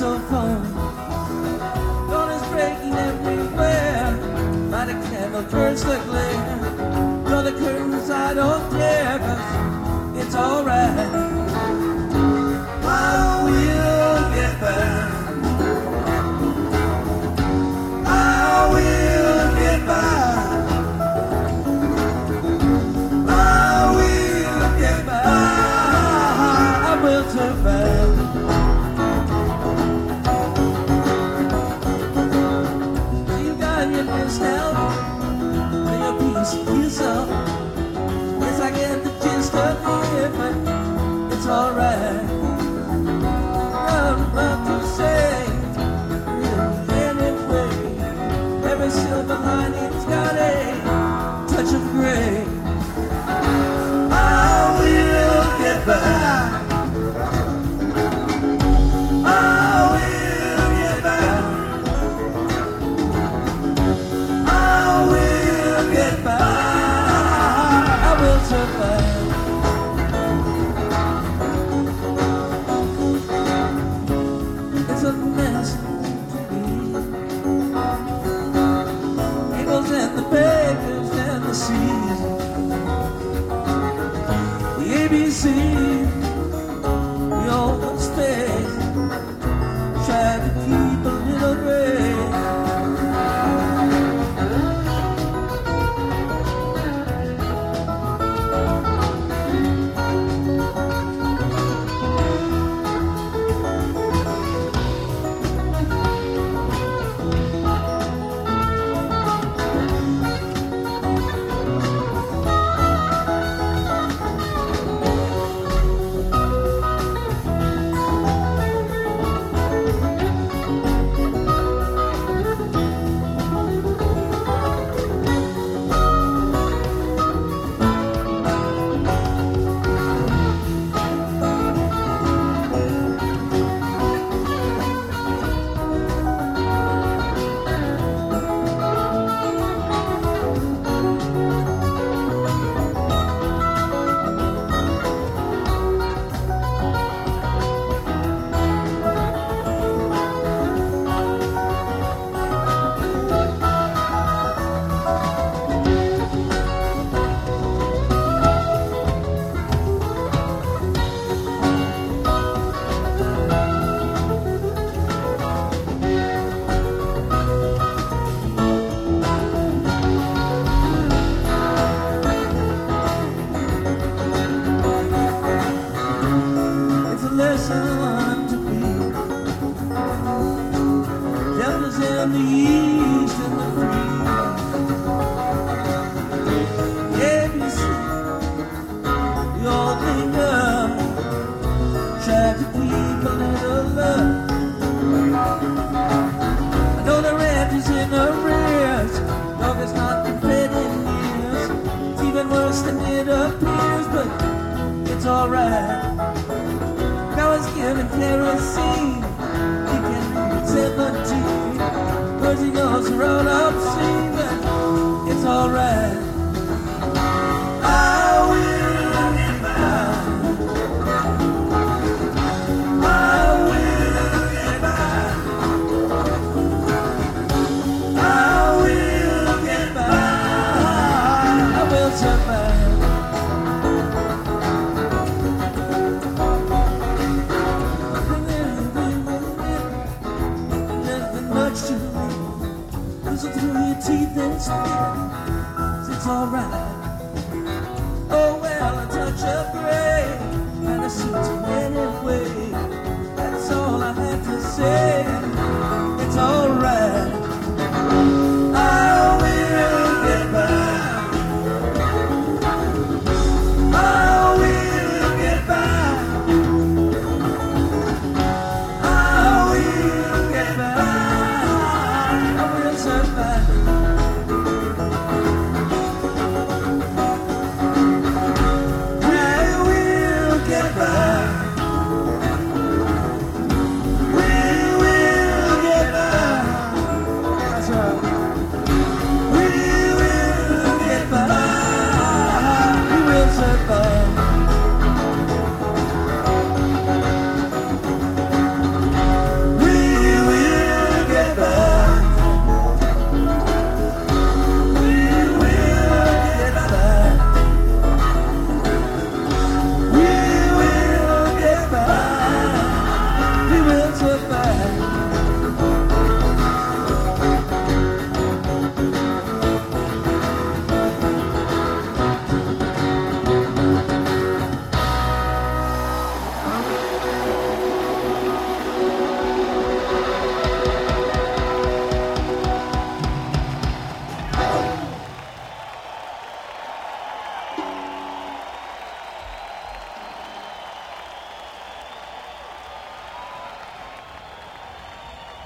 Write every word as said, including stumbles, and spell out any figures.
xylophone. Dawn is breaking everywhere. Light a candle, curse the glare. Draw the curtains, I don't care, 'cause it's alright. I will get back. I will get back. I will get back. I will turn back. You got your best help. Bring a piece of yourself. Yes, I get the gist of it, but it's alright. I'm about to say, anyway, every silver lining's got a touch of gray. I will get back. I will get back. I will get back. I will turn back. It's a mess to be. Eagles and the bakers and the seas. The A B C, we all stay. Try to keep a little gray. Lesson to be. Devils in the east and the free. A B C, we all think of. Try to keep a little love. I know the rent is in arrears. Dog is not been paid in years. It's even worse than it appears, but it's alright. Now it's giving kerosene. He can read seventeen. Cause he knows the road up scene, but it's alright. I will get back. I will get back. I will get back. I will turn back. Through your teeth and skin, it's alright. Oh well, a touch of gray, and a suit anyway.